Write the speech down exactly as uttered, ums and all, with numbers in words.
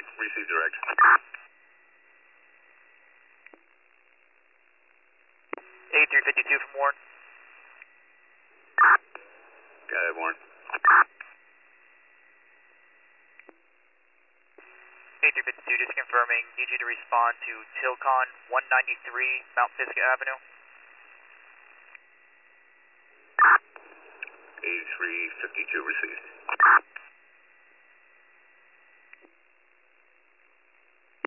Receive direct. eighty-three fifty-two from Warren. Got it, Warren. eighty-three fifty-two, just confirming, need you to respond to Tilcon one ninety-three Mount Pisgah Avenue. eighty-three fifty-two received.